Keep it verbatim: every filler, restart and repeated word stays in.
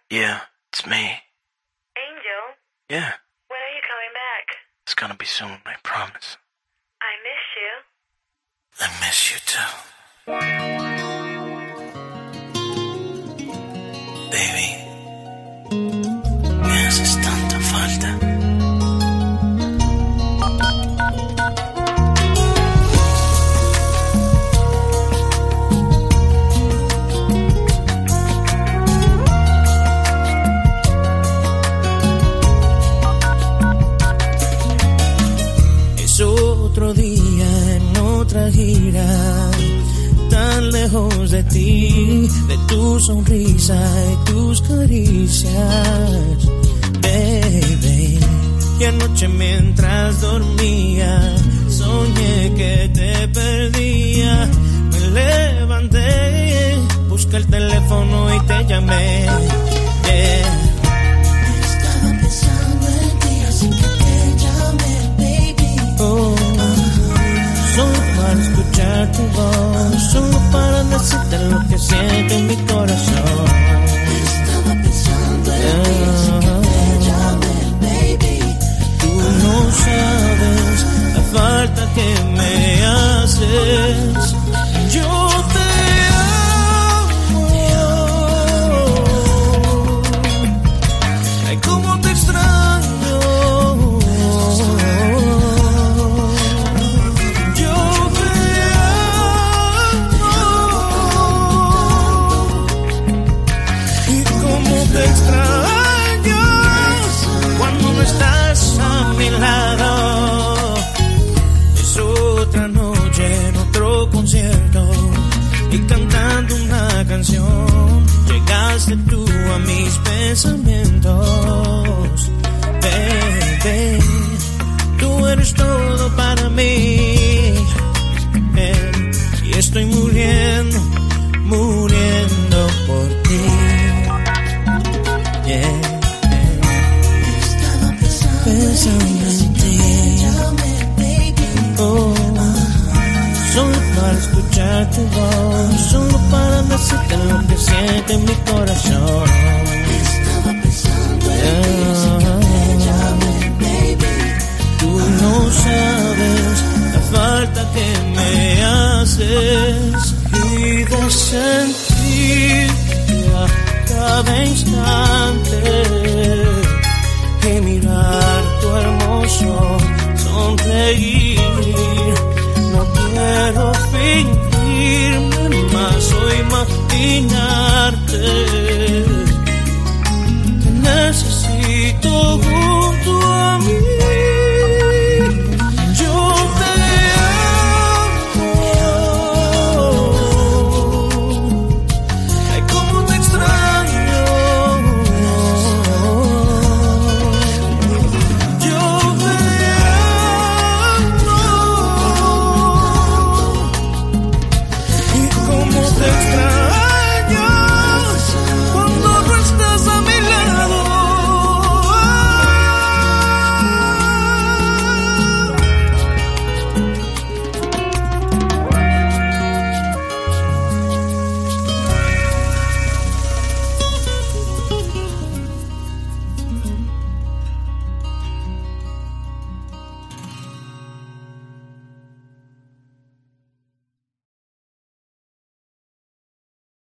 Yeah, it's me. Angel? Yeah, When are you coming back? it's gonna be soon, I promise. I miss you. I miss you too. Baby, me haces tanta falta. Otro día en otra gira, tan lejos de ti, de tu sonrisa y tus caricias, baby. Y anoche mientras dormía, soñé que te perdía. Me levanté, busqué el teléfono y te llamé, yeah. Para escuchar tu voz, solo para decirte lo que siento en mi corazón. Estaba pensando en ti, así que te llamé, baby. Tú no sabes la falta que me haces. Yo te amo. Ay, cómo te extraño. Te extraño cuando no estás a mi lado. Es otra noche en otro concierto y cantando una canción llegaste tú a mis pensamientos. Baby, tú eres todo para mí, eh, y estoy muriendo, muriendo por ti. Yeah, yeah. Estaba pensando en ti, oh, solo para escuchar tu voz, solo para decirte lo que siente en mi corazón. Estaba pensando en ti, así que te llamé, baby. Tú no sabes la falta que me haces y de sentirte a cada instante y mirar tu hermoso sonreír. No quiero fingirme más o imaginarte. Te necesito junto a mí. Yo te amo. Ay, cómo te extraño. Yo te amo. Y cómo te extraño.